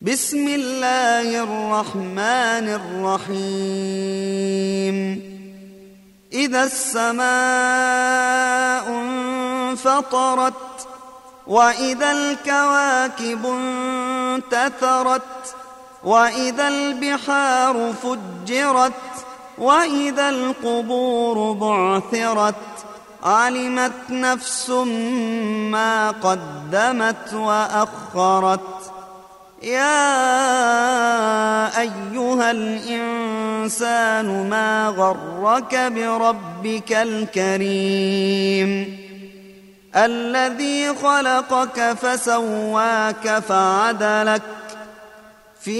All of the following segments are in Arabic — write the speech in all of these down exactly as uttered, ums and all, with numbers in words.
بسم الله الرحمن الرحيم إذا السماء انفطرت وإذا الكواكب انتثرت وإذا البحار فجرت وإذا القبور بعثرت علمت نفس ما قدمت وأخرت يا أيها الإنسان ما غرك بربك الكريم الذي خلقك فسواك فعدلك في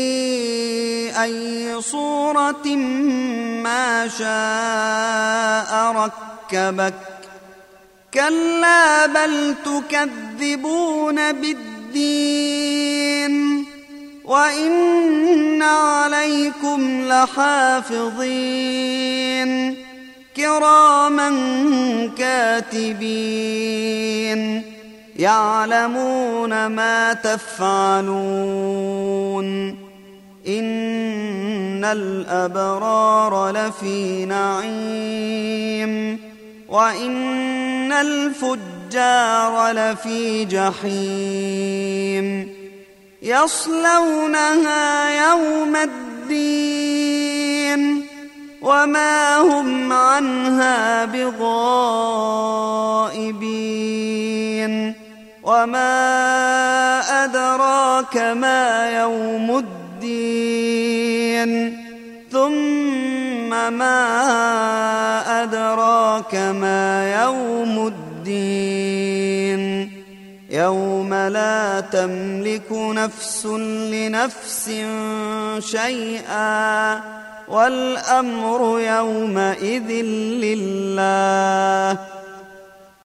أي صورة ما شاء ركبك كلا بل تكذبون بالدين وإن عليكم لحافظين كراما كاتبين يعلمون ما تفعلون إن الأبرار لفي نعيم وإن الفجار لفي جحيم يصلونها يوم الدين وما هم عنها بغائبين وما أدراك ما يوم الدين ثم ما أدراك ما يوم الدين يوم لا تملك نفس لنفس شيئا والأمر يومئذ لله